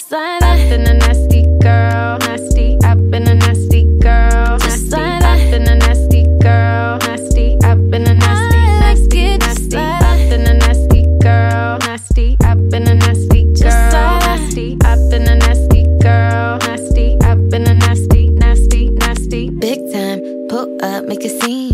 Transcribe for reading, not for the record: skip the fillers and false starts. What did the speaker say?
Just like that. I've been a nasty girl, nasty. I've been a nasty girl, nasty. I've been a nasty girl, nasty. I've been a nasty, nasty, nasty. I've been a nasty girl, nasty. I've been a nasty girl, nasty. I've been a nasty girl, nasty. I've been a nasty, nasty, nasty. Big time, pull up, make a scene.